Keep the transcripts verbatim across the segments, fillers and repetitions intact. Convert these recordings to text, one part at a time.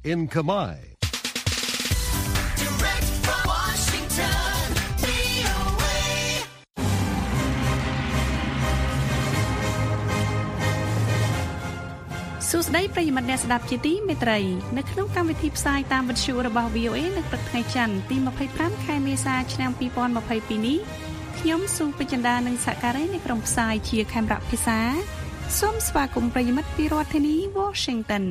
in Khmer. Direct from Washington, វី អូ เอសួស្តីប្រិយមិត្តអ្នកស្ដាប់ជាទីមេត្រីនៅក្នុងកម្មវិធីផ្សាយតាមវិទ្យុរបស់ វី អូ เอ នៅព្រឹកថ្ងៃច័ន្ទទីยี่สิบห้าខែមេសាឆ្នាំยี่สิบยี่สิบสองនេះខ្ញុំស៊ូពេជ្រចិន្តានិងសហការីនៃក្រុមផ្សាយជាខេមរៈភាសាសូមស្វាគមន៍ប្រិយមិត្តពីរដ្ឋធានី Washington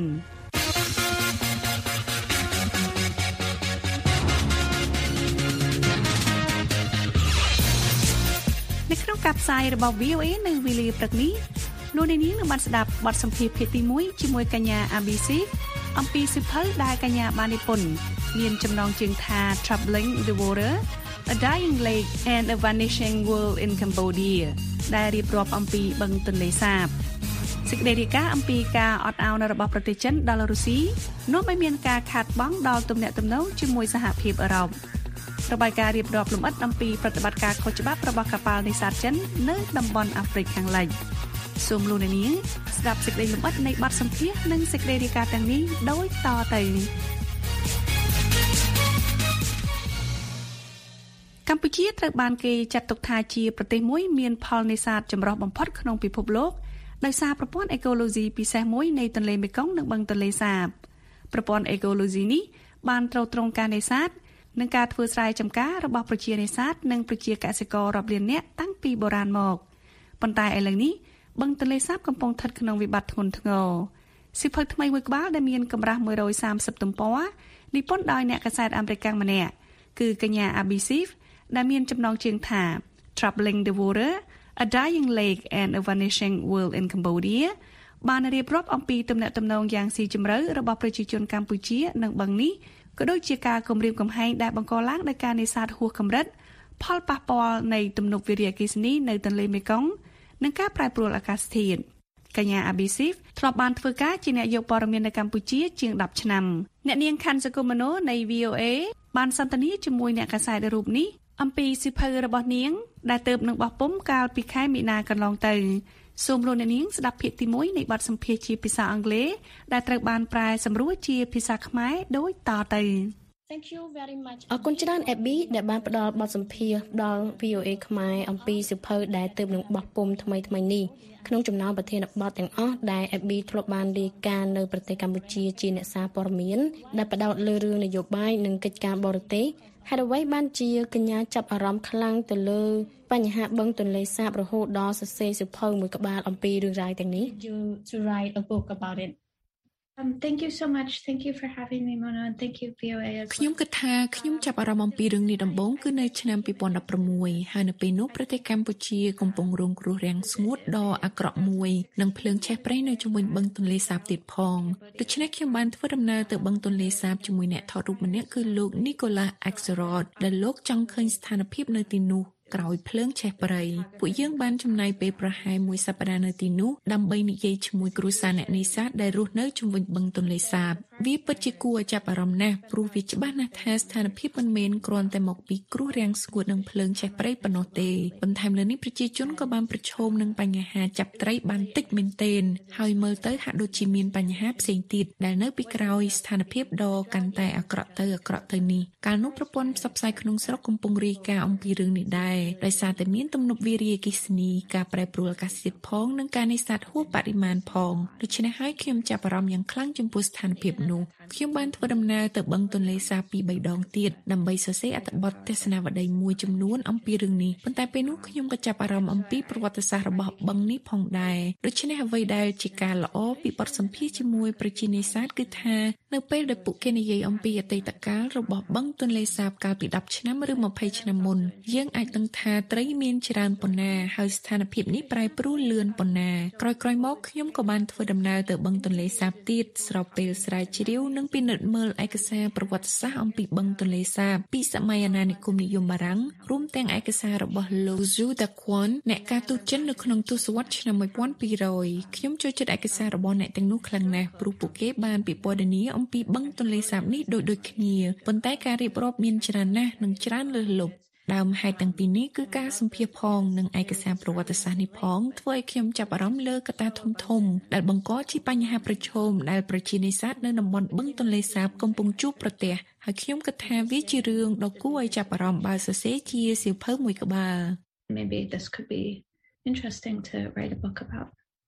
នៅក្នុងការផ្សាយរបស់ វី អូ เอ នៅវេលាព្រឹកនេះលោកនាងនឹងបានស្ដាប់បទសម្ភាសន៍ភាគទីមួយជាមួយកញ្ញា a ប៊ី ស៊ី អំពីសិភៅដែលកញ្ញាបាននិពន្ធមានចំណងជើងថា Troubling the Water A Dying Lake and a Vanishing World in Cambodia ដែលរៀបរាប់អំពីបឹងទន្លេសាបសេចក្តីរាយការណ៍អំពីការអត់ឱនរបស់ប្រទេសចិនដល់រុស្ស៊ីនាំឲ្យមានការខាតបង់ដល់ទំនាក់ទំនងជាមួយសហភាពអឺរ៉ុបរបាយការណ៍រៀបរាប់លម្អិតអំពីប្រតិបត្តិការខុសច្បាប់របស់កប៉ាល់នេសាទចិននៅតំបន់អាហ្វ្រិកខាងលិចសូមលោកអ្នកនាងស្ដាប់សេចក្តីលម្អិតនៃបទសម្ភាសន៍និងសេចក្តីរាយការណ៍ទាំងនេះដូចតទៅកម្ពុជាត្រូវបានគេចាត់ទុកថាជាប្រទេសមួយមានផលនេសាទចម្រុះបំផុតក្នុងពិភពលោកដោយសារប្រព័ន្ធអេកូឡូស៊ីពិសេសមួយនៃទន្លេមេគង្គនិងបឹងទន្លេសាបប្រព័ន្ធអេកូឡូស៊ីនេះបានទ្រទ្រង់ការនេសាទនិងការធ្វើស្រែចម្ការរបស់ប្រជានេសាទនិងប្រជាកសិកររាប់លាននាក់តាំងពីបុរាណមកប៉ុន្តែឥឡូវនេះបឹងទន្លេសាបកំពុងស្ថិតក្នុងវិបត្តិធ្ងន់ធ្ងរសិភៅថ្មីមួយក្បាលដែលមានកម្រាស់មួយរយសាមសិបទំព័រនិពន្ធដោយអ្នកកាសែតអាមេរិកម្នាក់គឺកញ្ញា a ប៊ី ស៊ី ដែលមានចំណងជើងថា Troubling the Water A Dying Lake and a Vanishing World in Cambodia បានរៀបរាប់អំពីទំនាក់ទំនងយ៉ាងស៊ីជម្រៅរបស់ប្រជាជនកម្ពុជានិងបឹងនេះក៏ដូចជាការគំរាមកំហែងដែលបង្កឡើងដោយការនេសាទហួសកម្រិតផលប៉ះពាល់នៃទំនប់វារីអគ្គិសនីនៅទន្លេមេគង្គនិងការប្រែប្រួលអាកាសធាតុកញ្ញា a ប៊ី ស៊ី ធ្លាប់បានធ្វើការជាអ្នកយកព័ត៌មាននៅកម្ពុជាជាងដប់ឆ្នាំអ្នកនាងខាន់សកុមណូនៃ វី អូ เอ បានសន្ទនាជាមួយអ្នកកាសែតរូបនេះអំពីសិភៅរបស់នាងដែលទើបនឹងបោះពុម្ពកាលពីខែមីនាកន្លងទៅសូមលោកអ្នកនាងស្ដាប់ភាគទីមួយនៃបទសម្ភាសន៍ជាភាសាអង់គ្លេសដែលត្រូវបានប្រែសម្រួលជាភាសាខ្មែរដូចតទៅ Thank you very much អរគុណច្រើន Abby ដែលបានផ្ដល់បទសម្ភាសន៍ដល់ វី អូ เอ ខ្មែរអំពីសិភៅដែលទើបនឹងបោះពុម្ពថ្មីថ្មីនេះក្នុងចំណោមប្រធានបទទាំងអស់ដែល Abby ធ្លាប់បានរាយការណ៍នៅប្រទេសកម្ពុជាជាអ្នកសារព័ត៌មានដែលផ្ដោតលើរឿងនយោបាយនិងកិច្ចការបរទេសហេតុអ្វីបានជាកញ្ញាចាប់អារម្មណ៍ខ្លាំងទៅលើបញ្ហាបឹងទន្លេសាបរហូតដល់សរសេរសិភៅមួយក្បាលអំពីរឿងរ៉ាវទាំងនេះ You to write a book about it Um thank you so much thank you for having me Mona and thank you វី អូ เอខ្ញុំគិតថាខ្ញុំចាប់អារម្មណ៍អំពីរឿងនេះដំបូងគឺនៅឆ្នាំยี่สิบสิบหกហើយនៅពេលនោះប្រទេសកម្ពុជាកំពុងរងគ្រោះរាំងស្ងួតដ៏អាក្រក់មួយនិងភ្លើងឆេះព្រៃនៅជុំវិញបឹងទន្លេសាបទៀតផងដូច្នេះខ្ញុំបានធ្វើដំណើរទៅបឹងទន្លេសាបជាមួយអ្នកថតរូបម្នាក់គឺលោក Nicholas Axelrod ដែលលោកចង់ឃើញស្ថានភាពនៅទីនោះក្រោយភ្លើងឆេះព្រៃពួកយើងបានចំណាយពេលប្រហែលមួយសប្តាហ៍នៅទីនោះដើម្បីនិយាយជាមួយគ្រួសារអ្នកនេសាទដែលរស់នៅជុំវិញបឹងទន្លេសាបវាពិតជាគួរឲ្យចាប់អារម្មណ៍ណាស់ព្រោះវាច្បាស់ណាស់ថាស្ថានភាពមិនមែនគ្រាន់តែមកពីគ្រោះរាំងស្ងួតនិងភ្លើងឆេះព្រៃប៉ុណ្ណោះទេបន្ថែមលើនេះប្រជាជនក៏បានប្រឈមនឹងបញ្ហាចាប់ត្រីបានតិចមែនទែនហើយមើលទៅហាក់ដូចជាមានបញ្ហាផ្សេងទៀតដែលនៅពីក្រោយស្ថានភាពដ៏កាន់តែអាក្រក់ទៅអាក្រក់ទៅនេះកាលនោះប្រព័ន្ធផ្សព្វផ្សាយក្នុងស្រុកកំពុងរាយការណ៍អំពីរឿងនេះដែរដោយសារតែមានទំនប់វារីអគ្គិសនីការប្រែប្រួលអាកាសធាតុផងនិងការនេសាទហួសបរិមាណផងដូច្នេះហើយខ្ញុំចាប់អារម្មណ៍យ៉ាងខ្លាំងចំពោះស្ថានភាពនោះខ្ញុំបានធ្វើដំណើរទៅបឹងទន្លេសាបពីរបីដងទៀតដើម្បីសរសេរអត្ថបទទស្សនាវដ្តីមួយចំនួនអំពីរឿងនេះប៉ុន្តែពេលនោះខ្ញុំក៏ចាប់អារម្មណ៍អំពីប្រវត្តិសាស្ត្ររបស់បឹងនេះផងដែរដូច្នេះអ្វីដែលជាការល្អពីបទសម្ភាសន៍ជាមួយប្រជានេសាទគឺថានៅពេលដែលពួកគេនិយាយអំពីអតីតកាលរបស់បឹងទន្លេសាបកាលពីដប់ឆ្នាំឬម្ភៃឆ្នាំមុនយើងអាចដឹងថាត្រីមានច្រើនប៉ុណ្ណាហើយស្ថានភាពនេះប្រែប្រួលលឿនប៉ុណ្ណាក្រោយៗមកខ្ញុំក៏បានធ្វើដំណើរទៅបឹងទន្លេសាបទៀតស្របពេលស្រាវជ្រាវនិងពិនិត្យមើលឯកសារប្រវត្តិសាស្ត្រអំពីបឹងទន្លេសាបពីសម័យអាណានិគមនិយមបារាំងរួមទាំងឯកសាររបស់លោក Zhu Daquan អ្នកការទូតចិននៅក្នុងទសវត្សរ៍ឆ្នាំmột nghìn hai trămខ្ញុំចូលចិត្តឯកសាររបស់អ្នកទាំងនោះខ្លាំងណាស់ព្រោះពួកគេបានពិពណ៌នាអំពីបឹងទន្លេសាបនេះដូចដូចគ្នាប៉ុន្តែការរៀបរាប់មានច្រើនណាស់និងច្រើនលើសលប់ដើមហេតុទាំងពីរនេះគឺការសម្ភាសផងនិងឯកសារប្រវត្តិសាស្ត្រនេះផងធ្វើឲ្យខ្ញុំចាប់អារម្មណ៍លើកត្តាធំធំដែលបង្កជាបញ្ហាប្រឈមដែលប្រជានេសាទនៅតំបន់បឹងទន្លេសាបកំពុងជួបប្រទះហើយខ្ញុំគិតថាវាជារឿងដ៏គួរឲ្យចាប់អារម្មណ៍បើសរសេរជាសៀវភៅមួយក្បាល Maybe this could be interesting to write a book about.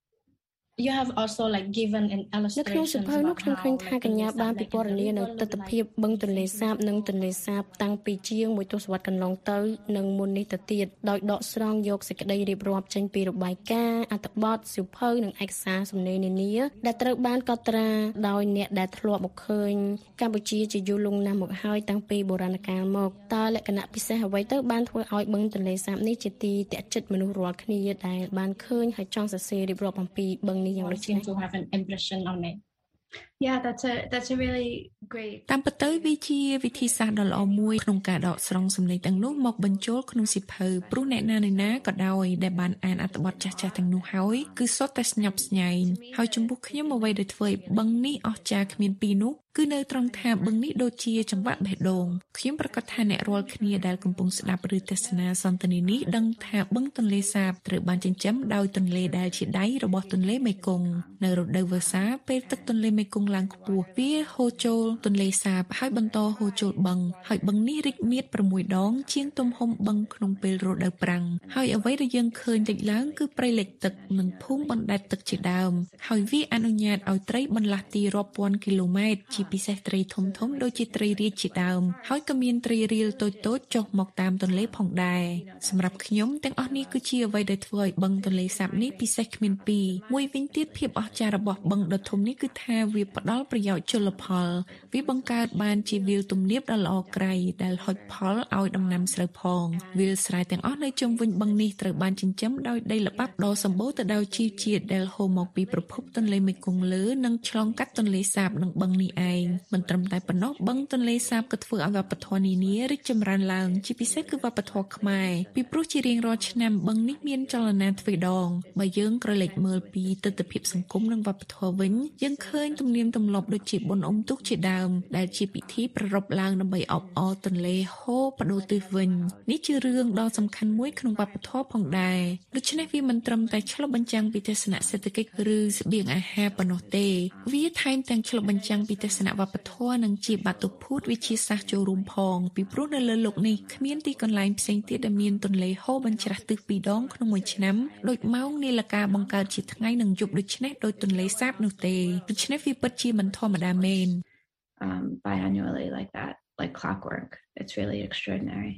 You have also like given an illustration នៅក្នុងសៀវភៅនោះខ្ញុំឃើញថាកញ្ញាបានពិពណ៌នានៅទស្សនវិជ្ជាបឹងទន្លេសាបនិងទន្លេសាបតាំងពីជាងមួយទសវត្សរ៍កន្លងទៅនិងមុននេះទៅទៀតដោយដកស្រង់យកសេចក្តីរៀបរាប់ចេញពីរបាយការណ៍អត្ថបទសៀវភៅនិងឯកសារសំណេរនានាដែលត្រូវបានកត់ត្រាដោយអ្នកដែលធ្លាប់មកឃើញកម្ពុជាជាយូរលង់ណាស់មកហើយតាំងពីបុរាណកាលមកតើលក្ខណៈពិសេសអ្វីទៅបានធ្វើឲ្យបឹងទន្លេសាបនេះជាទីទាក់ចិត្តមនុស្សរាល់គ្នាដែលបានឃើញហើយចង់សរសេររៀបរាប់អំពីបឹងនេះយ៉ាងដូចនេះ to have an impression on it. Yeah, that's a that's a really great. តាមពិតទៅវាជាវិធីសាស្ត្រដ៏ល្អមួយក្នុងការដកស្រង់សំឡេងទាំងនោះមកបញ្ចូលក្នុងសៀវភៅព្រោះអ្នកណាៗណាក៏ដោយដែលបានអានអត្ថបទចាស់ៗទាំងនោះហើយគឺសុទ្ធតែស្ញប់ស្ញែងហើយចំពោះខ្ញុំអ្វីដែលធ្វើឲ្យបឹងនេះអស្ចារ្យគ្មានពីរនោះគឺនៅត្រង់ថាបឹងនេះដូចជាចង្វាក់បេះដូងខ្ញុំប្រកាសថាអ្នករាល់គ្នាដែលកំពុងស្ដាប់ឬទស្សនាសន្ទនានេះដឹងថាបឹងទន្លេសាបត្រូវបានចិញ្ចឹមដោយទន្លេដែលជាដៃរបស់ទន្លេមេគង្គនៅរដូវវស្សាពេលទឹកទន្លេមេគង្គឡើងខ្ពស់វាហូរចូលទន្លេសាបហើយបន្តហូរចូលបឹងហើយបឹងនេះរីកមាឌប្រាំមួយដងជាងទំហំបឹងក្នុងពេលរដូវប្រាំងហើយអ្វីដែលយើងឃើញលេចឡើងគឺព្រៃលិចទឹកនិងភូមិបណ្ដែតទឹកជាដើមហើយវាអនុញ្ញាតឲ្យត្រីបន្លាស់ទីរាប់ពាន់គីឡូម៉ែត្រជាពិសេសត្រីធំធំដូចជាត្រីរាជជាដើមហើយក៏មានត្រីរៀលតូចតូចចុះមកតាមទន្លេផងដែរសម្រាប់ខ្ញុំទាំងអស់នេះគឺជាអ្វីដែលធ្វើឲ្យបឹងទន្លេសាបនេះពិសេសគ្មានពីរមួយវិញទៀតភាពអស្ចារ្យរបស់បឹងដ៏ធំនេះគឺថាវាផ្ដល់ប្រយោជន៍ជលផលវាបង្កើតបានជាវាលទំនាបដ៏ល្អក្រៃដែលហុចផលឲ្យដំណាំស្រូវផងវាលស្រែទាំងអស់នៅជុំវិញបឹងនេះត្រូវបានចិញ្ចឹមដោយដីល្បាប់ដ៏សម្បូរទៅដោយជីវជាតិដែលហូរមកពីប្រភពទន្លេមេគង្គលើនិងឆ្លងកាត់ទន្លេសាបនិងបឹងនេះឯងមិនត្រឹមតែប៉ុណ្ណោះបឹងទន្លេសាបក៏ធ្វើឲ្យវប្បធម៌នានារីកចម្រើនឡើងជាពិសេសគឺវប្បធម៌ខ្មែរពីព្រោះជារៀងរាល់ឆ្នាំបឹងនេះមានចលនាទ្វេដងបើយើងក្រឡេកមើលពីទិដ្ឋភាពសង្គមនិងវប្បធម៌វិញយើងឃើញទំនៀមទម្លាប់ដូចជាបុណ្យអុំទូកជាដើមដែលជាពិធីប្រារព្ធឡើងដើម្បីអបអរទន្លេហូរបដូរទិសវិញនេះជារឿងដ៏សំខាន់មួយក្នុងវប្បធម៌ផងដែរដូច្នេះវាមិនត្រឹមតែឆ្លុះបញ្ចាំងពីទស្សនៈសេដ្ឋកិច្ចឬស្បៀងអាហារប៉ុណ្ណោះទេវាថែមទាំងឆ្លុះបញ្ចាំងពីទស្សនៈវប្បធម៌និងជាបាតុភូតវិទ្យាសាស្ត្រចូលរួមផងពីព្រោះនៅលើលោកនេះគ្មានទីកន្លែងផ្សេងទៀតដែលមានទន្លេហូរបញ្ច្រាស់ទិសពីរដងក្នុងមួយឆ្នាំដូចម៉ោងនាឡិកាបង្កើតជាថ្ងៃនិងយប់ដូច្នេះដោយទន្លេសាបនោះទេដូច្នេះវាពិតជាមិនធម្មតាមែន um biannually like that like clockwork it's really extraordinary.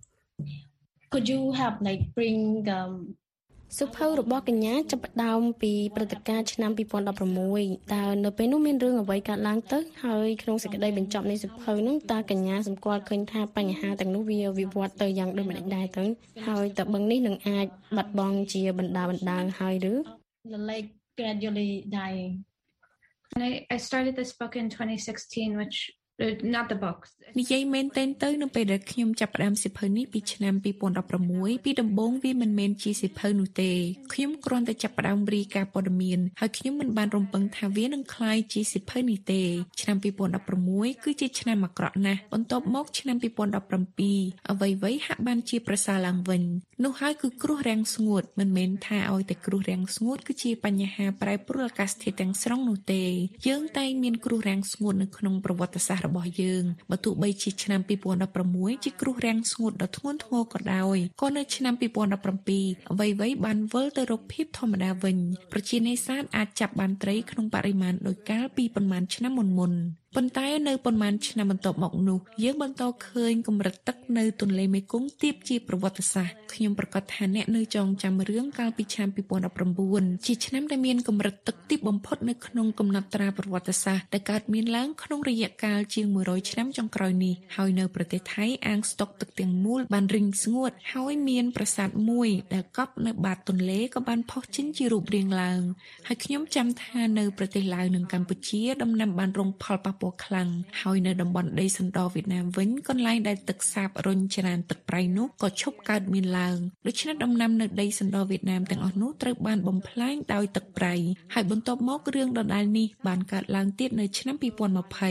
Could you have like bring um សៀវភៅរបស់កញ្ញាចាប់ផ្ដើមពីព្រឹត្តិការណ៍ឆ្នាំពីរពាន់ដប់ប្រាំមួយតើនៅពេលនោះមានរឿងអ្វីកើតឡើងទៅហើយក្នុងសេចក្តីបញ្ចប់នៃសៀវភៅនោះតើកញ្ញាសម្គាល់ឃើញថាបញ្ហាទាំងនោះវាវិវត្តទៅយ៉ាងដូចម្តេចដែរទៅហើយតើបឹងនេះនឹងអាចបាត់បង់ជាបណ្ដាបណ្ដាហើយឬ The lake gradually dying. And I I started this book in twenty sixteen which not the book និយាយមែនទែនទៅនៅពេលដែលខ្ញុំចាប់ផ្ដើមសៀវភៅនេះពីឆ្នាំពីរពាន់ដប់ប្រាំមួយពីដំបូងវាមិនមែនជាសៀវភៅនោះទេខ្ញុំគ្រាន់តែចាប់ផ្ដើមរាយការណ៍ព័ត៌មានហើយខ្ញុំមិនបានរំពឹងថាវានឹងក្លាយជាសៀវភៅនេះទេឆ្នាំពីរពាន់ដប់ប្រាំមួយគឺជាឆ្នាំអាក្រក់ណាស់បន្ទាប់មកឆ្នាំពីរពាន់ដប់ប្រាំពីរអ្វីៗហាក់បានជាប្រសើរឡើងវិញនោះហើយគឺគ្រោះរាំងស្ងួតមិនមែនថាឲ្យតែគ្រោះរាំងស្ងួតគឺជាបញ្ហាប្រែប្រួលអាកាសធាតុទាំងស្រុងនោះទេយើងតែងមានគ្រោះរាំងស្ងួតនៅក្នុងប្រវត្តិសាស្ត្ររបស់យើងបើទោះបីជាឆ្នាំពីរពាន់ដប់ប្រាំមួយជាគ្រោះរាំងស្ងួតដ៏ធ្ងន់ធ្ងរក៏ដោយក៏នៅឆ្នាំពីរពាន់ដប់ប្រាំពីរអ្វីៗបានវិលទៅរកភាពធម្មតាវិញប្រជានេសាទអាចចាប់បានត្រីក្នុងបរិមាណដោយកាលពីប៉ុន្មានឆ្នាំមុនមុនប៉ុន្តែនៅប៉ុន្មានឆ្នាំបន្ទាប់មកនោះយើងបន្តឃើញកម្រិតទឹកនៅទន្លេមេគង្គទាបជាប្រវត្តិសាស្ត្រខ្ញុំប្រកាសថាអ្នកនៅចងចាំរឿងកាលពីឆ្នាំពីរពាន់ដប់ប្រាំបួនជាឆ្នាំដែលមានកម្រិតទឹកទាបបំផុតនៅក្នុងកំណត់ត្រាប្រវត្តិសាស្ត្រដែលកើតមានឡើងក្នុងរយៈកាលជាងមួយរយឆ្នាំចុងក្រោយនេះហើយនៅប្រទេសថៃអាងស្តុកទឹកទាំងមូលបានរីងស្ងួតហើយមានប្រាសាទមួយដែលកប់នៅបាតទន្លេក៏បានផុសចេញជារូបរាងឡើងហើយខ្ញុំចាំថានៅប្រទេសឡាវនិងកម្ពុជាដំណាំបានរងផលប៉ះពាល់ខ្លាំងហើយនៅតំបន់ដីសណ្ដវៀតណាមវិញកន្លែងដែលទឹកសាបរុញច្រានទឹកប្រៃនោះក៏ឈប់កើតមានឡើងដូច្នេះដំណាំនៅដីសណ្ដវៀតណាមទាំងអស់នោះត្រូវបានបំផ្លាញដោយទឹកប្រៃហើយបន្ទាប់មករឿងដដែលនេះបានកើតឡើងទៀតនៅឆ្នាំពីរពាន់ម្ភៃ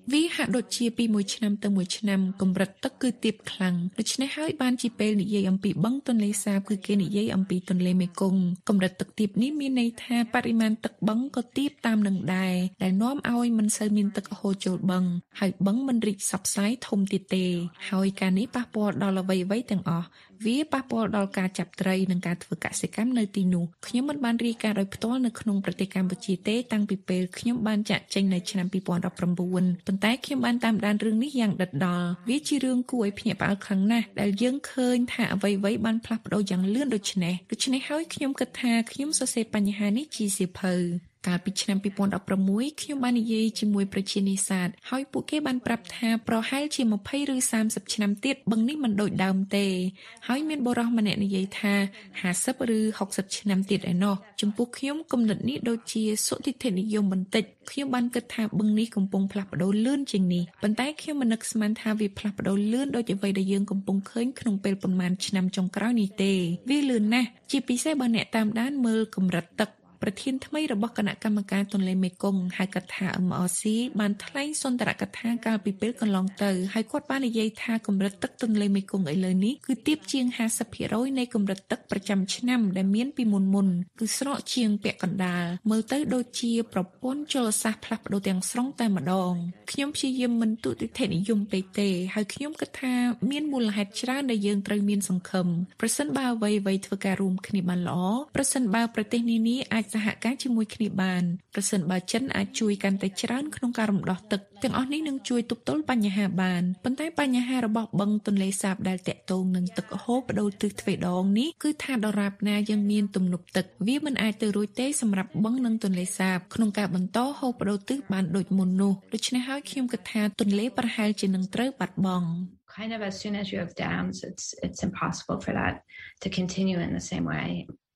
វាហាក់ដូចជាពីមួយឆ្នាំទៅមួយឆ្នាំកម្រិតទឹកគឺទាបខ្លាំងដូច្នេះហើយបានជាពេលនិយាយអំពីបឹងទន្លេសាបគឺគេនិយាយអំពីទន្លេមេគង្គកម្រិតទឹកទាបនេះមានន័យថាបរិមាណទឹកបឹងក៏ទាបតាមនឹងដែរដែលនាំឲ្យមិនសូវមានទឹកហូរចូលបឹងហើយបឹងមិនរីកសព្វសាយធំទៀតទេហើយការនេះប៉ះពាល់ដល់អ្វីៗទាំងអស់វាប៉ះពាល់ដល់ការចាប់ត្រីនិងការធ្វើកសិកម្មនៅទីនោះខ្ញុំមិនបានរាយការណ៍ដោយផ្ទាល់នៅក្នុងប្រទេសកម្ពុជាទេតាំងពីពេលខ្ញុំបានចាក់ចេញនៅឆ្នាំពីរពាន់ដប់ប្រាំបួនប៉ុន្តែខ្ញុំបានតាមដានរឿងនេះយ៉ាងដិតដល់វាជារឿងគួរឲ្យភ្ញាក់ផ្អើលខ្លាំងណាស់ដែលយើងឃើញថាអ្វីៗបានផ្លាស់ប្ដូរយ៉ាងលឿនដូចនេះដូច្នេះហើយខ្ញុំគិតថាខ្ញុំសរសេរបញ្ហានេះជាសៀវភៅកាលពីឆ្នាំពីរពាន់ដប់ប្រាំមួយខ្ញុំបាននិយាយជាមួយប្រជានេសាទហើយពួកគេបានប្រាប់ថាប្រហែលជាម្ភៃឬសាមសិបឆ្នាំទៀតបឹងនេះមិនដូចដើមទេហើយមានបុរសម្នាក់និយាយថាហាសិបឬហុកសិបឆ្នាំទៀតឯណោះចំពោះខ្ញុំគំនិតនេះដូចជាសុតិធិនិយមបន្តិចខ្ញុំបានគិតថាបឹងនេះកំពុងផ្លាស់ប្ដូរលឿនជាងនេះប៉ុន្តែខ្ញុំមិននឹកស្មានថាវាផ្លាស់ប្ដូរលឿនដូចអ្វីដែលយើងកំពុងឃើញក្នុងពេលប៉ុន្មានឆ្នាំចុងក្រោយនេះទេវាលឿនណាស់ជាពិសេសបើអ្នកតាមដានមើលកម្រិតទឹកប្រធានថ្មីរបស់គណៈកម្មការទន្លេមេគង្គហៅកាត់ថា em rờ xê បានថ្លែងសន្ទរកថាកាលពីពេលកន្លងទៅហើយគាត់បាននិយាយថាកម្រិតទឹកទន្លេមេគង្គឥឡូវនេះគឺទាបជាង ហាសិបភាគរយ នៃកម្រិតទឹកប្រចាំឆ្នាំដែលមានពីមុនមុនគឺស្រកជាងពាក់កណ្ដាលមើលទៅដូចជាប្រព័ន្ធជលសាស្ត្រផ្លាស់ប្ដូរទាំងស្រុងតែម្ដងខ្ញុំព្យាយាមមិនទុតិធិនិយមពេកទេហើយខ្ញុំគិតថាមានមូលហេតុច្រើនដែលយើងត្រូវមានសង្ឃឹមប្រសិនបើអ្វីៗធ្វើការរួមគ្នាបានល្អប្រសិនបើប្រទេសនានាអាចសហការជាមួយគ្នាបានប្រសិនបើចិនអាចជួយកាន់តែច្រើនក្នុងការរំដោះទឹកទាំងអស់នេះនឹងជួយទប់ទល់បញ្ហាបានប៉ុន្តែបញ្ហារបស់បឹងទន្លេសាបដែលតាក់ទងនឹងទឹកហូរបដូរទិសទ្វេដងនេះគឺថាដរាបណាយើងមានទំនប់ទឹកវាមិនអាចទៅរួចទេសម្រាប់បឹងនិងទន្លេសាបក្នុងការបន្តហូរបដូរទិសបានដូចមុននោះដូច្នេះហើយខ្ញុំគិតថាទន្លេប្រហែលជានឹងត្រូវបាត់បង់ Kind of as soon as you have dams it's it's impossible for that to continue in the same way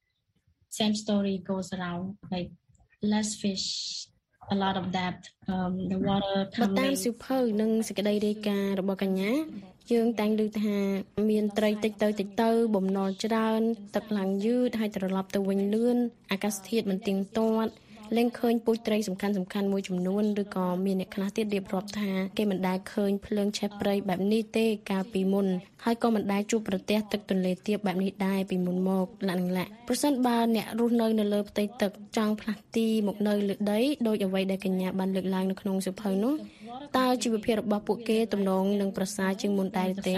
Same story goes around like less fish a lot of depth um the water coming តាមសិភៅនិងសេចក្តីរាយការណ៍របស់កញ្ញាយើងតែងឮថាមានត្រីតិចទៅតិចទៅបំណុលច្រើនទឹកឡើងយឺតហើយត្រឡប់ទៅវិញលឿនអាកាសធាតុមិនទៀងទាត់លែងឃើញពូជត្រីសំខាន់សំខាន់មួយចំនួនឬក៏មានអ្នកខ្លះទៀតរៀបរាប់ថាគេមិនដែលឃើញភ្លើងឆេះព្រៃបែបនេះទេកាលពីមុនហើយក៏មិនដែលជួបប្រទះទឹកទន្លេទាបបែបនេះដែរពីមុនមកលក្ខណៈប្រសិនបើអ្នករស់នៅនៅលើផ្ទៃទឹកចង់ផ្លាស់ទីមកនៅលើដីដោយអ្វីដែលកញ្ញាបានលើកឡើងនៅក្នុងសៀវភៅនោះតើជីវភាពរបស់ពួកគេទំនងនឹងប្រសើរជាងមុនដែរទេ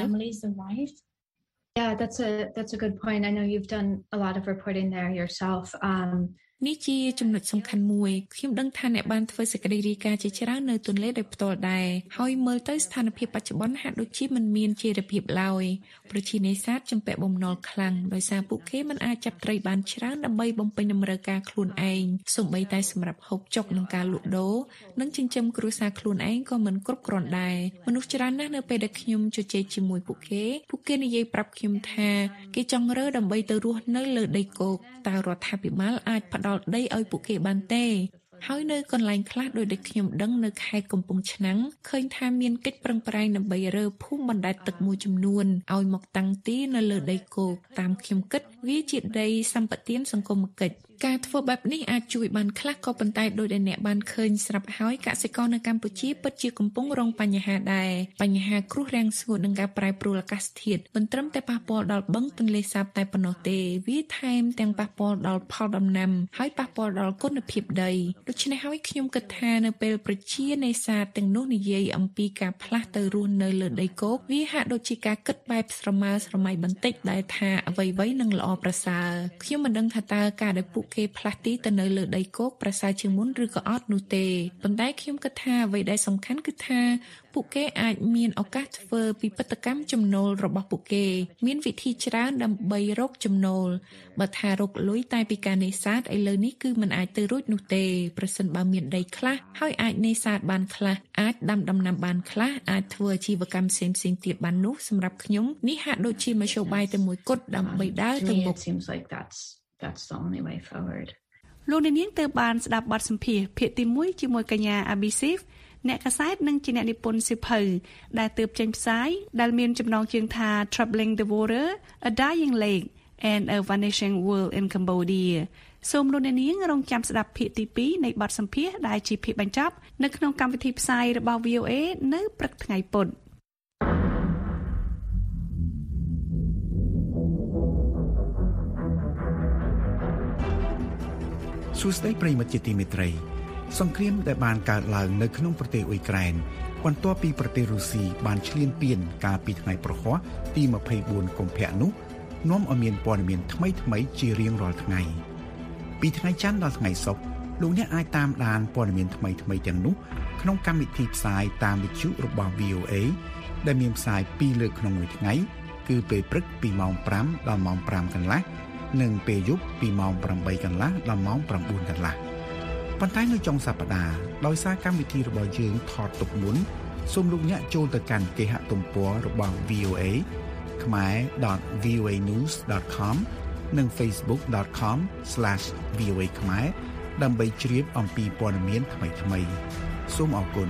Yeah that's a that's a good point I know you've done a lot of reporting there yourself um នេះជាចំណុចសំខាន់មួយខ្ញុំដឹងថាអ្នកបានធ្វើសេចក្តីរាយការណ៍ជាច្រើននៅទន្លេដោយផ្ទាល់ដែរហើយមើលទៅស្ថានភាពបច្ចុប្បន្នហាក់ដូចជាមិនមានជារបៀបឡើយប្រជានេសាទចំពាក់បំណុលខ្លាំងដោយសារពួកគេមិនអាចចាប់ត្រីបានច្រើនដើម្បីបំពេញតម្រូវការខ្លួនឯងសូម្បីតែសម្រាប់ហូបចុកនិងការលក់ដូរនិងចិញ្ចឹមគ្រួសារខ្លួនឯងក៏មិនគ្រប់គ្រាន់ដែរមនុស្សច្រើនណាស់នៅពេលដែលខ្ញុំជជែកជាមួយពួកគេពួកគេនិយាយប្រាប់ខ្ញុំថាគេចង់រើដើម្បីទៅរស់នៅលើដីគោកតើរដ្ឋាភិបាលអាចផ្ដល់ដីឲ្យពួកគេបានទេហើយនៅកន្លែងខ្លះដោយដែលខ្ញុំដឹងនៅខេត្តកំពង់ឆ្នាំងឃើញថាមានកិច្ចប្រឹងប្រែងដើម្បីរើភូមិបណ្ដែតទឹកមួយចំនួនឲ្យមកតាំងទីនៅលើដីគោកតាមខ្ញុំគិតវាជាដីសម្បត្តិសង្គមគិច្ចការធ្វើបែបនេះអាចជួយបានខ្លះក៏ប៉ុន្តែដោយដែលអ្នកបានឃើញស្រាប់ហើយកសិករនៅកម្ពុជាពិតជាកំពុងរងបញ្ហាដែរបញ្ហាគ្រោះរាំងស្ងួតនិងការប្រែប្រួលអាកាសធាតុមិនត្រឹមតែប៉ះពាល់ដល់បឹងទន្លេសាបតែប៉ុណ្ណោះទេវាថែមទាំងប៉ះពាល់ដល់ផលដំណាំហើយប៉ះពាល់ដល់គុណភាពដីដូច្នេះហើយខ្ញុំគិតថានៅពេលប្រជានេសាទទាំងនោះនិយាយអំពីការផ្លាស់ទៅរស់នៅលើដីគោកវាហាក់ដូចជាការគិតបែបស្រមើស្រមៃបន្តិចដែលថាអ្វីៗនឹងល្អប្រសើរខ្ញុំមិនដឹងថាតើការដែលពួកគេផ្លាស់ទីទៅនៅលើដីគោកប្រសើរជាងមុនឬក៏អត់នោះទេប៉ុន្តែខ្ញុំគិតថាអ្វីដែលសំខាន់គឺថាពួកគេអាចមានឱកាសធ្វើពិពិធកម្មចំណូលរបស់ពួកគេមានវិធីច្រើនដើម្បីរកចំណូលបើថារកលុយតែពីការនេសាទឥឡូវនេះគឺមិនអាចទៅរួចនោះទេប្រសិនបើមានដីខ្លះហើយអាចនេសាទបានខ្លះអាចដាំដំណាំបានខ្លះអាចធ្វើអាជីវកម្មផ្សេងៗទៀតបាននោះសម្រាប់ខ្ញុំនេះហាក់ដូចជាមធ្យោបាយតែមួយគត់ដើម្បីដើរទៅមុខ That's the only way forward. លោកនាងទៅបានស្ដាប់បទសម្ភាសន៍ភាគទីមួយជាមួយកញ្ញា Abisif អ្នកកាសែតនិងជាអ្នកនិពន្ធសៀវភៅដែលទើបចេញផ្សាយដែលមានចំណងជើងថា Troubling the Water: A Dying Lake and a Vanishing World in Cambodia សូមលោកអ្នកនាងរងចាំស្ដាប់ភាគទីពីរនៃបទសម្ភាសន៍ដែលជាភាគបញ្ចប់នៅក្នុងកម្មវិធីផ្សាយរបស់ វី អូ เอ នៅព្រឹកថ្ងៃពុធសួស្តីប្រិយមិត្តជាទីមេត្រីសង្គ្រាមដែលបានកើតឡើងនៅក្នុងប្រទេសអ៊ុយក្រែនបន្ទាប់ពីប្រទេសរុស្ស៊ីបានឈ្លានពានកាលពីថ្ងៃប្រហ័សទីម្ភៃបួនកុម្ភៈនោះនាំឲ្យមានព័ត៌មានថ្មីៗជារៀងរាល់ថ្ងៃពីថ្ងៃច័ន្ទដល់ថ្ងៃសុក្រលោកអ្នកអាចតាមដានព័ត៌មានថ្មីៗទាំងនោះក្នុងកម្មវិធីផ្សាយតាមវិទ្យុរបស់ វី អូ เอ ដែលមានផ្សាយពីរលើកក្នុងមួយថ្ងៃគឺពេលព្រឹកពីម៉ោងប្រាំដល់ម៉ោងប្រាំកន្លះនិងពេលយប់ពីម៉ោងប្រាំបីកន្លះដល់ម៉ោងប្រាំបួនកន្លះប៉ុន្តែនៅចុងសប្តាហ៍ដោយសារកម្មវិធីរបស់យើងថតទុកមុនសូមលោកអ្នកចូលទៅកាន់គេហទំព័ររបស់ វី អូ เอ ខ្មែរ ដត វី អូ เอ นิวส์ ដត com និង facebook.com/voa ខ្មែរដើម្បីជ្រាបអំពីព័ត៌មានថ្មីៗសូមអរគុណ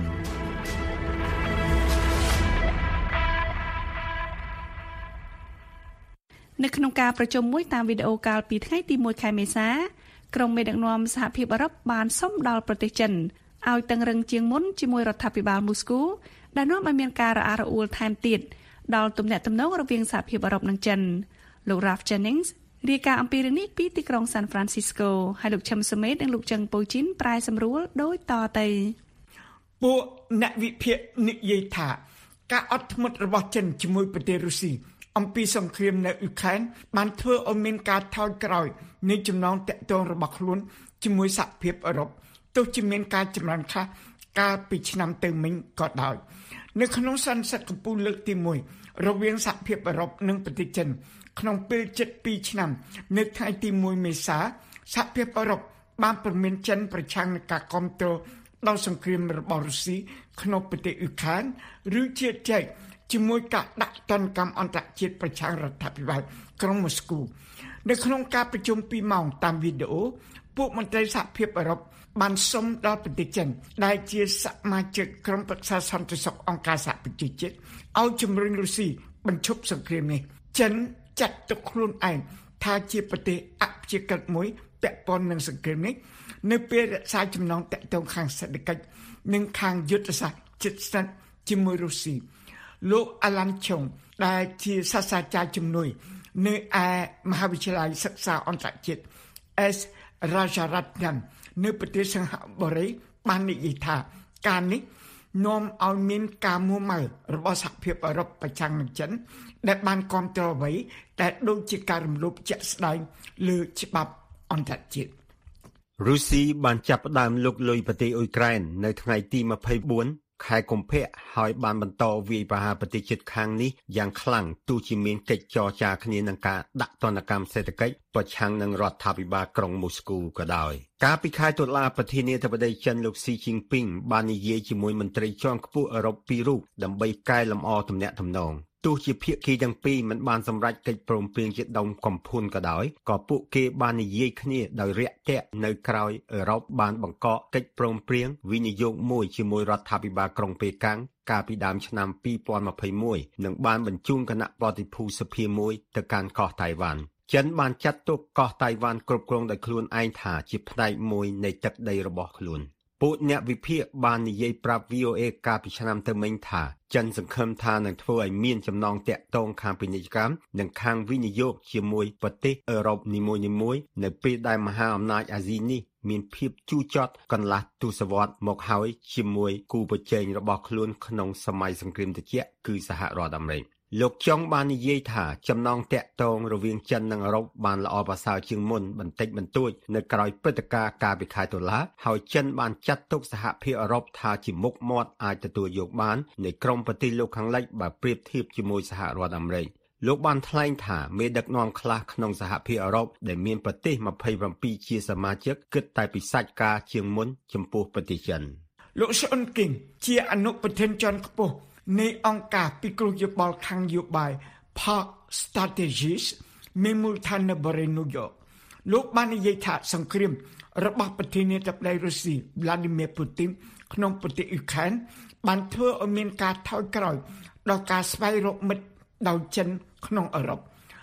នៅក្នុងការប្រជុំមួយតាមវីដេអូកាលពីថ្ងៃទីមួយខែមេសាក្រុមមេដឹកនាំសហភាពអឺរ៉ុបបានសុំដល់ប្រទេសចិនឲ្យតឹងរឹងជាងមុនជាមួយរដ្ឋាភិបាលមូស្គូដែលនាំឲ្យមានការរអាក់រអួលថែមទៀតដល់ទំនាក់ទំនងរវាងសហភាពអឺរ៉ុបនិងចិនលោក Ralph Jennings រាយការណ៍អំពីរឿងនេះពីទីក្រុង San Francisco ហើយលោកឈឹមសុមេតនិងលោកចឹងប៉ូជីនប្រែសម្រួលដូចតទៅពួកអ្នកវិភាគនិយាយថាការអត់ធ្មត់របស់ចិនជាមួយប្រទេសរុស្ស៊ីអំពីសង្គ្រាមនៅអ៊ុយក្រែនបានធ្វើឲ្យមានការថយក្រោយនៃចំណងតាក់ទងរបស់ខ្លួនជាមួយសហភាពអឺរ៉ុបទោះជាមានការចម្រើនខ្លះកាលពីឆ្នាំទៅមិញក៏ដោយនៅក្នុងសន្និសីទកំពូលលើកទីមួយរវាងសហភាពអឺរ៉ុបនិងប្រទេសចិនក្នុងពេលជិតពីរឆ្នាំនៅថ្ងៃទីមួយមេសាសហភាពអឺរ៉ុបបានព្រមានចិនប្រឆាំងនឹងការគ្រប់គ្រងដល់សង្គ្រាមរបស់រុស្ស៊ីក្នុងប្រទេសអ៊ុយក្រែនឬជាចែកជាមួយការដាក់ទណ្ឌកម្មអន្តរជាតិប្រឆាំងរដ្ឋាភិបាលក្រុងម៉ូស្គូនៅក្នុងការប្រជុំពីរម៉ោងតាមវីដេអូពួកមន្ត្រីសហភាពអឺរ៉ុបបានសុំដល់ប្រទេសចិនដែលជាសមាជិកក្រុមប្រឹក្សាសន្តិសុខអង្គការសហប្រជាជាតិឲ្យជំរុញរុស្ស៊ីបញ្ឈប់សង្គ្រាមនេះចិនចាត់ទុកខ្លួនឯងថាជាប្រទេសអព្យាក្រឹតមួយពាក់ព័ន្ធនឹងសង្គ្រាមនេះនៅពេលរក្សាចំណងតាក់ទងខាងសេដ្ឋកិច្ចនិងខាងយុទ្ធសាស្ត្រជិតស្និទ្ធជាមួយរុស្ស៊ីលោក Alan Chong ដែលជាសាស្ត្រាចារ្យជំនួយនៅឯមហាវិទ្យាល័យសិក្សាអន្តរជាតិ S Rajaratnam នៅប្រទេសសិង្ហបុរីបាននិយាយថាការនេះនាំឲ្យមានការមួម៉ៅរបស់សហភាពអឺរ៉ុបប្រឆាំងនឹងចិនដែលបានគ្រប់គ្រងអ្វីដែលដូចជាការរំលោភជាក់ស្ដែងលើច្បាប់អន្តរជាតិរុស្ស៊ីបានចាប់ផ្ដើមលុកលុយប្រទេសអ៊ុយក្រែននៅថ្ងៃទីម្ភៃបួនខែកុម្ភៈហើយបានបន្តវាយប្រហារប្រទេសជិតខាងនេះយ៉ាងខ្លាំងទោះជាមានកិច្ចចរចាគ្នានឹងការដាក់ទណ្ឌកម្មសេដ្ឋកិច្ចប្រឆាំងនឹងរដ្ឋាភិបាលក្រុងមូស្គូក៏ដោយកាលពីខែតុលាប្រធានាធិបតីចិនលោកស៊ីជីងពីងបាននិយាយជាមួយមន្ត្រីជាន់ខ្ពស់អឺរ៉ុបពីររូបដើម្បីកែលម្អទំនាក់ទំនងទោះជាភាគីទាំងពីរមិនបានសម្រេចកិច្ចព្រមព្រៀងជាដុំកំភួនក៏ដោយក៏ពួកគេបាននិយាយគ្នាដោយរាក់ទាក់នៅក្រៅអឺរ៉ុបបានបង្កកិច្ចព្រមព្រៀងវិនិយោគមួយជាមួយរដ្ឋាភិបាលក្រុងប៉េកាំងកាលពីដើមឆ្នាំពីរពាន់ម្ភៃមួយនិងបានបញ្ជូនគណៈប្រតិភូសភាមួយទៅកាន់កោះតៃវ៉ាន់ចិនបានចាត់ទុកកោះតៃវ៉ាន់គ្រប់គ្រងដោយខ្លួនឯងថាជាផ្នែកមួយនៃទឹកដីរបស់ខ្លួនពួកអ្នកវិភាគបាននិយាយប្រាប់ វី អូ เอ កាលពីឆ្នាំទៅមិញថាចិនសង្ឃឹមថានឹងធ្វើឲ្យមានចំណងតាក់ទងខាងពាណិជ្ជកម្មនិងខាងវិនិយោគជាមួយប្រទេសអឺរ៉ុបនីមួយៗនៅពេលដែលមហាអំណាចអាស៊ីនេះមានភាពជូរចត់កន្លះទសវត្សរ៍មកហើយជាមួយគូប្រជែងរបស់ខ្លួនក្នុងសម័យសង្គ្រាមត្រជាក់គឺសហរដ្ឋអាមេរិកលោកចុងបាននិយាយថាចំណងតាក់ទងរវាងចិននិងអឺរ៉ុបបានល្អប្រសើរជាងមុនបន្តិចបន្តួចនៅក្រោយព្រឹត្តិការណ៍កាលពីខែតុលាហើយចិនបានចាត់ទុកសហភាពអឺរ៉ុបថាជាមុខមាត់អាចទទួលយកបាននៃក្រុមប្រទេសលោកខាងលិចបើប្រៀបធៀបជាមួយសហរដ្ឋអាមេរិកលោកបានថ្លែងថាមេដឹកនាំខ្លះក្នុងសហភាពអឺរ៉ុបដែលមានប្រទេសម្ភៃប្រាំពីរជាសមាជិកគិតតែពីសាច់ការជាងមុនចំពោះប្រទេសចិនលោកស៊ុនគីងជាអនុប្រធានជាន់ខ្ពស់នៃអង្គការពិគ្រោះយោបល់ខាងនយោបាយ Park Strategies មានមូលដ្ឋាននៅបរិយាញូវយ៉កលោកបាននិយាយថាសង្គ្រាមរបស់ប្រធានាធិបតីរុស្ស៊ី Vladimir Putin ក្នុងប្រទេសអ៊ុយក្រែនបានធ្វើឲ្យមានការថយក្រោយដល់ការស្វែងរកមិត្តដោយចិនក្នុងអឺរ៉ុប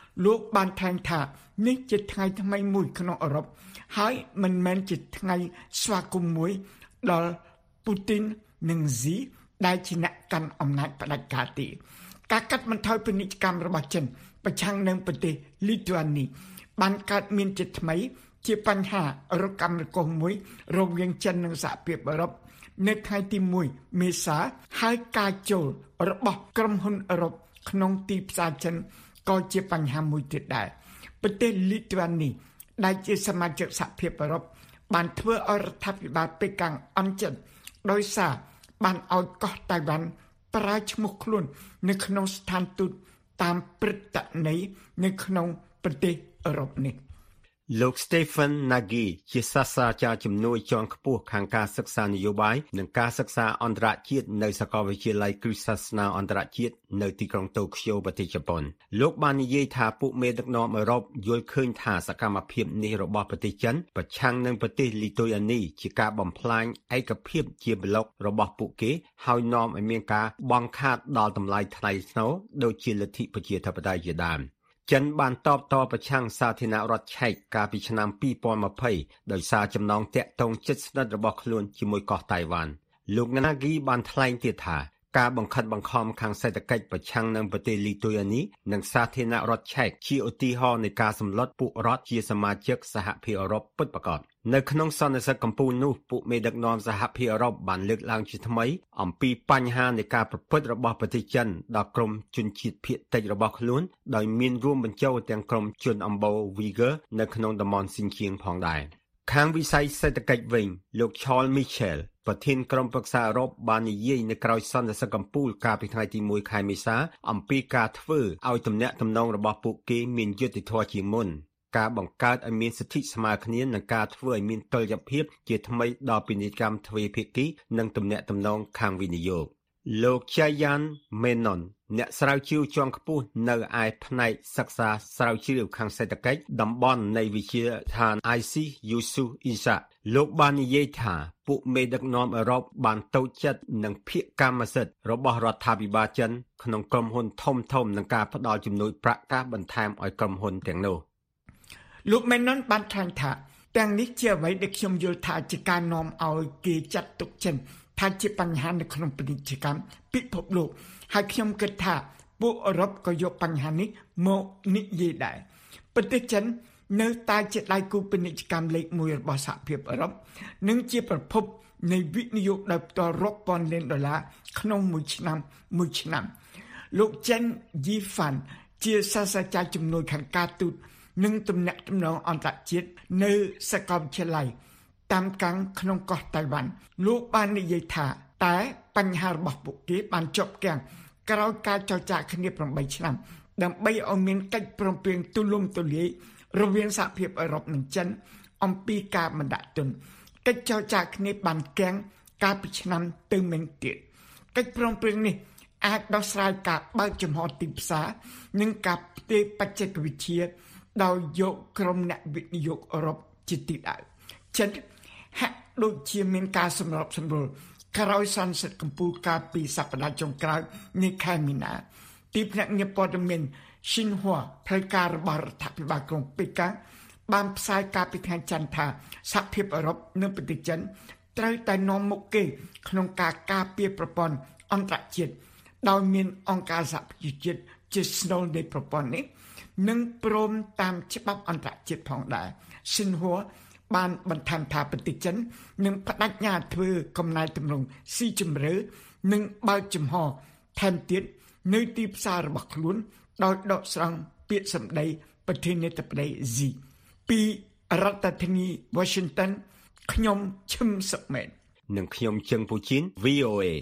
លោកបានថ្លែងថានេះជាថ្ងៃថ្មីមួយក្នុងអឺរ៉ុបហើយមិនមែនជាថ្ងៃស្វាគមន៍មួយដល់ពូទីននិងស៊ីដែលជាអ្នកកាន់អំណាចផ្ដាច់ការទេការកាត់បន្ថយពាណិជ្ជកម្មរបស់ចិនប្រឆាំងនឹងប្រទេសលីទុអានីបានកើតមានជាថ្មីជាបញ្ហារកម្មរកុសមួយរវាងចិននិងសហភាពអឺរ៉ុបនៅថ្ងៃទីមួយមេសាហើយការចូលរបស់ក្រុមហ៊ុនអឺរ៉ុបក្នុងទីផ្សារចិនក៏ជាបញ្ហាមួយទៀតដែរប្រទេសលីទុអានីដែលជាសមាជិកសហភាពអឺរ៉ុបបានធ្វើឲ្យរដ្ឋាភិបាលប៉េកាំងអន់ចិត្តដោយសារបានឲ្យកោះតៃវ៉ាន់ប្រើឈ្មោះខ្លួននៅក្នុងស្ថានទូតតាមព្រឹត្តិន័យនៅក្នុងប្រទេសអឺរ៉ុបនេះលោក Stephen Nagy ជាសាស្ត្រាចារ្យជំនួយជាន់ខ្ពស់ខាងការសិក្សានយោបាយនិងការសិក្សាអន្តរជាតិនៅសាកលវិទ្យាល័យគ្រឹះសាសនាអន្តរជាតិនៅទីក្រុងតូក្យូប្រទេសជប៉ុនលោកបាននិយាយថាពួកមេដឹកនាំអឺរ៉ុបយល់ឃើញថាសកម្មភាពនេះរបស់ប្រទេសចិនប្រឆាំងនឹងប្រទេសលីទុយអានីជាការបំផ្លាញឯកភាពជាប្លុករបស់ពួកគេហើយនាំឲ្យមានការបង់ខាតដល់តម្លៃថ្លៃថ្នូរដូចជាលទ្ធិប្រជាធិបតេយ្យជាដើមចិនបានតបតប្រឆាំងសាធារណរដ្ឋឆែកកាលពីឆ្នាំពីរពាន់ម្ភៃដោយសារចំណងតាក់ទងជិតស្និទ្ធរបស់ខ្លួនជាមួយកោះតៃវ៉ាន់លោក Nagy បានថ្លែងទៀតថាការបង្ខិតបង្ខំខាងសេដ្ឋកិច្ចប្រឆាំងនឹងប្រទេសលីទុយអានីនិងសាធារណរដ្ឋឆែកជាឧទាហរណ៍នៃការសម្លុតពួករដ្ឋជាសមាជិកសហភាពអឺរ៉ុបពិតប្រាកដនៅក្នុងសន្និសីទកំពូលនោះពួកមេដឹកនាំសហភាពអឺរ៉ុបបានលើកឡើងជាថ្មីអំពីបញ្ហានៃការប្រព្រឹត្តរបស់ប្រទេសចិនដល់ក្រុមជនជាតិភាគតិចរបស់ខ្លួនដោយមានរួមបញ្ចូលទាំងក្រុមជនអំបូរ Uyghur នៅក្នុងតំបន់ស៊ីនជៀងផងដែរខាងវិស័យសេដ្ឋកិច្ចវិញលោក Charles Michel ប្រធានក្រុមប្រឹក្សាអឺរ៉ុបបាននិយាយនៅក្រៅសន្និសីទកំពូលកាលពីថ្ងៃទីមួយខែមេសាអំពីការធ្វើឲ្យទំនាក់ទំនងរបស់ពួកគេមានយុត្តិធម៌ជាងមុនការបង្កើតឲ្យមានសិទ្ធិស្មើគ្នានិងការធ្វើឲ្យមានតុល្យភាពជាថ្មីដល់ពាណិជ្ជកម្មទ្វេភាគីនិងទំនាក់ទំនងខាងវិនិយោគលោក Chayan Menon អ្នកស្រាវជ្រាវជាន់ខ្ពស់នៅឯផ្នែកសិក្សាស្រាវជ្រាវខាងសេដ្ឋកិច្ចតំបន់នៃវិទ្យាស្ថាន I C Yusuf Ishak លោកបាននិយាយថាពួកមេដឹកនាំអឺរ៉ុបបានតូចចិត្តនឹងភាគកម្មសិទ្ធិរបស់រដ្ឋាភិបាលចិនក្នុងក្រុមហ៊ុនធំធំនិងការផ្ដល់ជំនួយប្រាក់កាសបន្ថែមឲ្យក្រុមហ៊ុនទាំងនោះលោក Menon បានថ្លែងថាទាំងនេះជាអ្វីដែលខ្ញុំយល់ថាជាការនាំឲ្យគេចាត់ទុកចិនថាជាបញ្ហានៅក្នុងពាណិជ្ជកម្មពិភពលោកហើយខ្ញុំគិតថាពួកអឺរ៉ុបក៏យកបញ្ហានេះមកនិយាយដែរប្រទេសចិននៅតែជាដៃគូពាណិជ្ជកម្មលេខមួយរបស់សហភាពអឺរ៉ុបនិងជាប្រភពនៃវិនិយោគដោយផ្ទាល់រាប់ពាន់លានដុល្លារក្នុងមួយឆ្នាំមួយឆ្នាំលោក Chen Yifan ជាសាស្ត្រាចារ្យជំនួយខាងការទូតនិងទំនាក់ទំនងអន្តរជាតិនៅសាកលវិទ្យាល័យតាមកាំងក្នុងកោះតៃវ៉ាន់លោកបាននិយាយថាតែបញ្ហារបស់ពួកគេបានជាប់គាំងក្រោយការចរចាគ្នាប្រាំបីឆ្នាំដើម្បីឲ្យមានកិច្ចព្រមព្រៀងទូលំទូលាយរវាងសហភាពអឺរ៉ុបនិងចិនអំពីការបណ្ដាក់ទុនកិច្ចចរចាគ្នាបានគាំងកាលពីឆ្នាំទៅមុនទៀតកិច្ចព្រមព្រៀងនេះអាចដោះស្រាយការបើកចំហទីផ្សារនិងការផ្ទេរបច្ចេកវិទ្យាដោយយកក្រុមអ្នកវិនិយោគអឺរ៉ុបជាទីដៅចិនហាក់ដូចជាមានការសម្របសម្រួលក្រោយសន្និសីទកំពូលកាលពីសប្តាហ៍ចុងក្រោយនៃខែមីនាទីភ្នាក់ងារព័ត៌មាន Xinhua ផ្លូវការរបស់រដ្ឋាភិបាលក្រុងប៉េកាំងបានផ្សាយកាលពីថ្ងៃច័ន្ទថាសហភាពអឺរ៉ុបនិងប្រទេសចិនត្រូវតែនាំមុខគេក្នុងការការពារប្រព័ន្ធអន្តរជាតិដោយមានអង្គការសហប្រជាជាតិជាស្នូលនៃប្រព័ន្ធនេះនិងព្រមតាមច្បាប់អន្តរជាតិផងដែរ Xinhua បានបន្ថែមថាប្រទេសចិននឹងបដិញ្ញាធ្វើកំណែទម្រង់ស៊ីជម្រៅនិងបើកចំហថែមទៀតនៅទីផ្សាររបស់ខ្លួនដោយដកស្រង់ពាក្យសម្ដីប្រធានាធិបតី Xi ពីរដ្ឋធានី Washington ខ្ញុំឈឹមសុមេតនិងខ្ញុំជឹងពូជីន V O A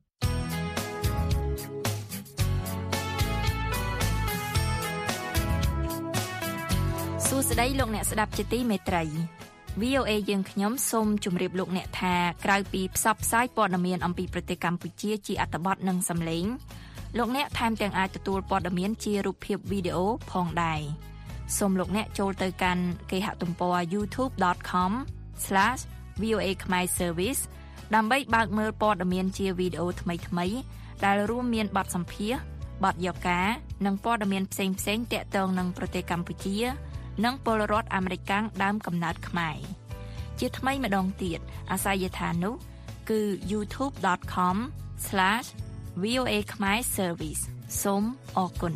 សួស្តីលោកអ្នកស្ដាប់ជាទីមេត្រី V O A យើងខ្ញុំសូមជម្រាបលោកអ្នកថាក្រៅពីផ្សព្វផ្សាយព័ត៌មានអំពីប្រទេសកម្ពុជាជាអត្ថបទនិងសំឡេងលោកអ្នកថែមទាំងអាចទទួលព័ត៌មានជារូបភាពវីដេអូផងដែរសូមលោកអ្នកចូលទៅកាន់គេហទំព័រ ยูทูบ ដត com ស្លាស វី អូ เอ Khmer Service ដើម្បីបើកមើលព័ត៌មានជាវីដេអូថ្មីៗដែលរួមមានបទសម្ភាសន៍បទយកការនិងព័ត៌មានផ្សេងៗទាក់ទងនឹងប្រទេសកម្ពុជានិងពលរដ្ឋអាមេរិកដើមកំណើតខ្មែរជាថ្មីម្ដងទៀតអាសយដ្ឋាននោះគឺ ยูทูบ ដอท คอม ស្លាช វី អូ เอ ខ្មែរ Service សូមអរគុណ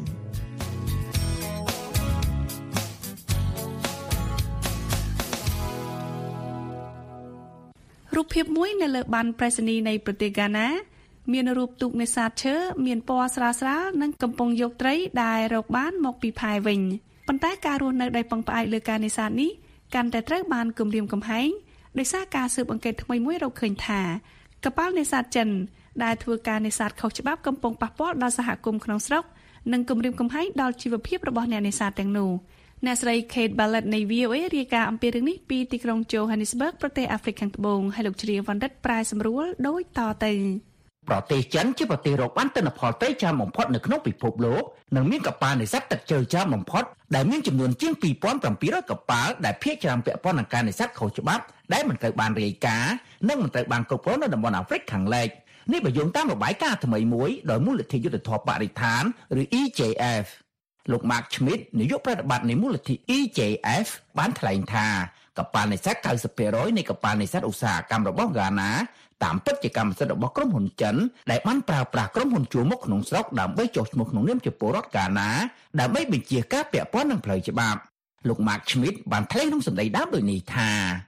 រូបភាពមួយនៅលើប័ណ្ណប្រេសនីនៃប្រទេសហ្គាណាមានរូបទូកនេសាទឈើមានពណ៌ស្រាលស្រាលនិងកំពុងយកត្រីដែលរកបានមកពីផែវិញប៉ុន្តែការរស់នៅដោយពឹងផ្អែកលើការនេសាទនេះកាន់តែត្រូវបានគំរាមកំហែងដោយសារការស៊ើបអង្កេតថ្មីមួយរកឃើញថាកប៉ាល់នេសាទចិនដែលធ្វើការនេសាទខុសច្បាប់កំពុងប៉ះពាល់ដល់សហគមន៍ក្នុងស្រុកនិងគំរាមកំហែងដល់ជីវភាពរបស់អ្នកនេសាទទាំងនោះអ្នកស្រី Kate Ballett នៃ វី អូ เอ រាយការណ៍អំពីរឿងនេះពីទីក្រុង Johannesburg ប្រទេសអាហ្វ្រិកខាងត្បូងហើយលោកជ្រាវវណ្ឌិតប្រែសម្រួលដូចតទៅប្រទេសចិនជាប្រទេសរកបានទិន្នផលត្រីច្រើនបំផុតនៅក្នុងពិភពលោកនិងមានកប៉ាល់នេសាទទឹកជ្រៅច្រើនបំផុតដែលមានចំនួនជាង ពីរពាន់ប្រាំពីររយ កប៉ាល់ដែលភាគច្រើនពាក់ព័ន្ធនឹងការនេសាទខុសច្បាប់ដែលមិនត្រូវបានរាយការណ៍និងមិនត្រូវបានគ្រប់គ្រងនៅតំបន់អាហ្វ្រិកខាងលិចនេះបើយោងតាមរបាយការណ៍ថ្មីមួយដោយមូលនិធិយុទ្ធធម៌បរិស្ថានឬ E J F លោក Mark Schmidt នាយកប្រតិបត្តិនៃមូលនិធិ E J F បានថ្លែងថាកប៉ាល់នេសាទ 九十ភាគរយ នៃកប៉ាល់នេសាទឧស្សាហកម្មរបស់ហ្គាណាតាមពិតជាកម្មសិទ្ធិរបស់ក្រុមហ៊ុនចិនដែលបានប្រើប្រាស់ក្រុមហ៊ុនជួលមកក្នុងស្រុកដើម្បីចុះឈ្មោះក្នុងនាមជាពលរដ្ឋហ្គាណាដើម្បីបញ្ជាការពាក់ព័ន្ធនឹងផ្លូវច្បាប់លោក Mark Schmidt បានថ្លែងក្នុងសម្ដីដើមដូចនេះថា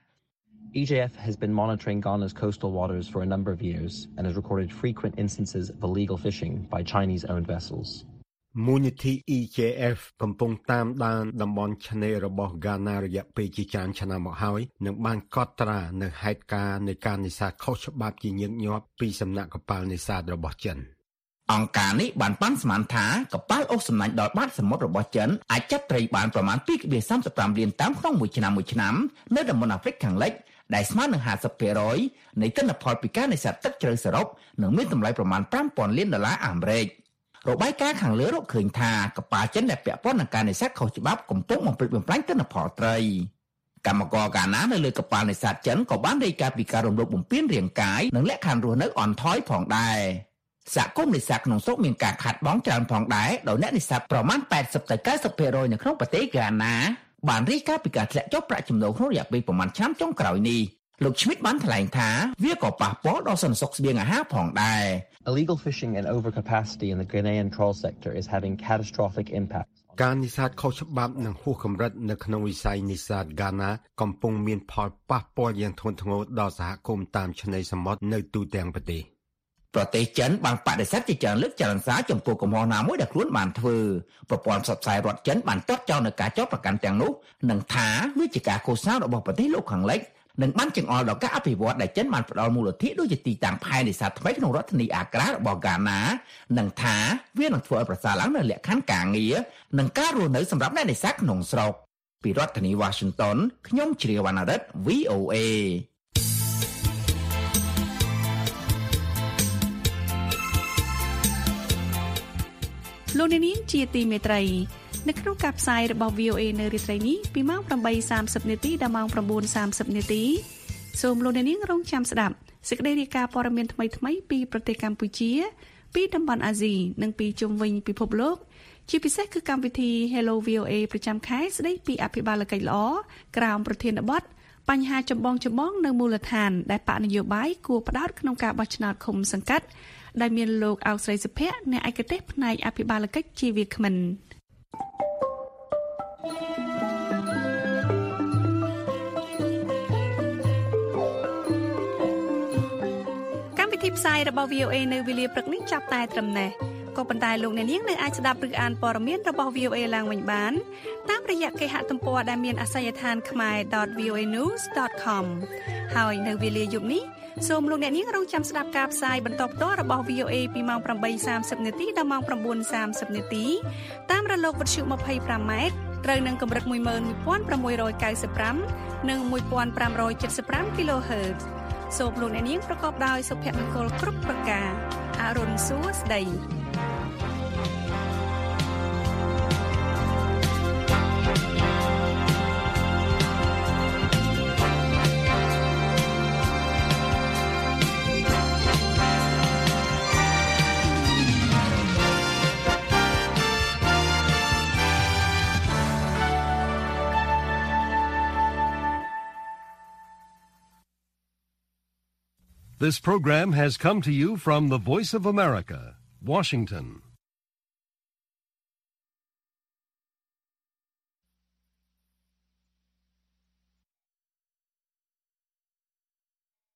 E J F has been monitoring Ghana's coastal waters for a number of years and has recorded frequent instances of illegal fishing by Chinese-owned vessels. មូលនិធិ E J F កំពុងតាមដានតំបន់ឆ្នេររបស់ហ្គាណារយៈពេលជាច្រើនឆ្នាំមកហើយនិងបានកត់ត្រានៅហេតុការណ៍នៃការនេសាទខុសច្បាប់ជាញឹកញាប់ពីសំណាក់កប៉ាល់នេសាទរបស់ចិនអង្គការនេះបានប៉ាន់ស្មានថាកប៉ាល់អូសសំណាញ់ដល់បាតសមុទ្ររបស់ចិនអាចចាប់ត្រីបានប្រមាណ ពីរភាគសាមសិបប្រាំ លានតាមក្នុងមួយឆ្នាំមួយឆ្នាំនៅតំបន់អាហ្វ្រិកខាងលិចដែលស្មើនឹង ห้าสิบភាគរយ នៃទិន្នផលពីការនេសាទទឹកជ្រៅសរុបនិងមានតម្លៃប្រមាណ ប្រាំពាន់ លានដុល្លារអាមេរិករបាយការណ៍ខាងលើរកឃើញថាកប៉ាល់ចិនដែលពាក់ព័ន្ធនឹងការនេសាទខុសច្បាប់កំពុងបំផ្លិចបំផ្លាញទិន្នផលត្រីកម្មករហ្គាណានៅលើកប៉ាល់នេសាទចិនក៏បានរាយការណ៍ពីការរំលោភបំពានរាងកាយនិងលក្ខខណ្ឌរស់នៅអន់ថយផងដែរសហគមន៍នេសាទក្នុងស្រុកមានការខាតបង់ច្រើនផងដែរដោយអ្នកនេសាទប្រមាណ แปดสิบ ទៅ เก้าสิบ ភាគរយ នៅក្នុងប្រទេសហ្គាណាបានរាយការណ៍ពីការធ្លាក់ចុះប្រាក់ចំណូលក្នុងរយៈពេលប្រមាណឆ្នាំចុងក្រោយនេះលោក Schmidt បានថ្លែងថាវាក៏ប៉ះពាល់ដល់សន្តិសុខស្បៀងអាហារផងដែរ Illegal fishing and overcapacity in the Ghanaian trawl sector is having catastrophic impact. ការនេសាទខុសច្បាប់និងហួសកម្រិតនៅក្នុងវិស័យនេសាទហ្គាណាកំពុងមានផលប៉ះពាល់យ៉ាងធ្ងន់ធ្ងរដល់សហគមន៍តាមឆ្នេរសមុទ្រនៅទូទាំងប្រទេសប្រទេសចិនបានបដិសេធជាច្រើនលើកចលនាសារចំពោះកំហុសណាមួយដែលខ្លួនបានធ្វើប្រព័ន្ធផ្សព្វផ្សាយរដ្ឋចិនបានទាត់ចោលនៅការចោទប្រកាន់ទាំងនោះនិងថាវាជាការកោសនារបស់ប្រទេសលោកខាងលិចនិងបានចង្អុលដល់ការអភិវឌ្ឍដែលចិនបានផ្ដល់មូលធនដូចជាទីតាំងផែនេសាទថ្មីក្នុងរដ្ឋធានីអាក្រារបស់ហ្គាណានិងថាវានឹងធ្វើឲ្យប្រសើរឡើងនៅលក្ខខណ្ឌការងារនិងការរស់នៅសម្រាប់អ្នកនេសាទក្នុងស្រុកពីរដ្ឋធានី Washington ខ្ញុំជ្រាវវណ្ណរិទ្ធ V O A លោកនាងជាទីមេត្រីនៅក្នុងការផ្សាយរបស់ V O A នៅរាត្រីនេះពីម៉ោង ប្រាំបីសាមសិប នាទីដល់ម៉ោង ៩សាមសិប នាទីសូមលោកនាងរងចាំស្ដាប់សេចក្តីរាយការណ៍ព័ត៌មានថ្មីៗពីប្រទេសកម្ពុជាពីតំបន់អាស៊ីនិងពីជុំវិញពិភពលោកជាពិសេសគឺកម្មវិធី Hello វី អូ เอ ប្រចាំខែស្ដីពីអភិបាលកិច្ចល្អក្រោមប្រធានបទបញ្ហាចម្បងចម្បងនៅមូលដ្ឋានដែលបកនយោបាយគួរផ្ដោតក្នុងការបោះឆ្នោតឃុំសង្កាត់ដែលមានលោកអោកស្រីសុភ័ក្រអ្នកឯកទេសផ្នែកអភិបាលកិច្ចជាវាគ្មិនកម្មវិធីផ្សាយរបស់ V O A នៅវេលាព្រឹកនេះចាប់តែត្រឹមនេះក៏ប៉ុន្តែលោកអ្នកនាងនៅអាចស្ដាប់ឬអានព័ត៌មានរបស់ V O A ឡើងវិញបានតាមរយៈគេហទំព័រដែលមានអាសយដ្ឋាន ខមែរ ដត វី អូ เอ นิวส์ ដត com ហើយនៅវេលាយប់នេះសូមលោកអ្នកនាងរងចាំស្ដាប់ការផ្សាយបន្តផ្ទាល់របស់ V O A ពីម៉ោង ប្រាំបីសាមសិប នាទីដល់ម៉ោង ៩សាមសិប នាទីតាមរលកវិទ្យុ ยี่สิบห้า ម៉ែត្រត្រូវនឹងកម្រិត một nghìn sáu trăm chín mươi lăm និង một nghìn năm trăm bảy mươi lăm គីឡូហឺត សូមលោកអ្នកនាងប្រកបដោយសុភមង្គលគ្រប់ប្រការអរុនសួស្ដី This program has come to you from the Voice of America, Washington.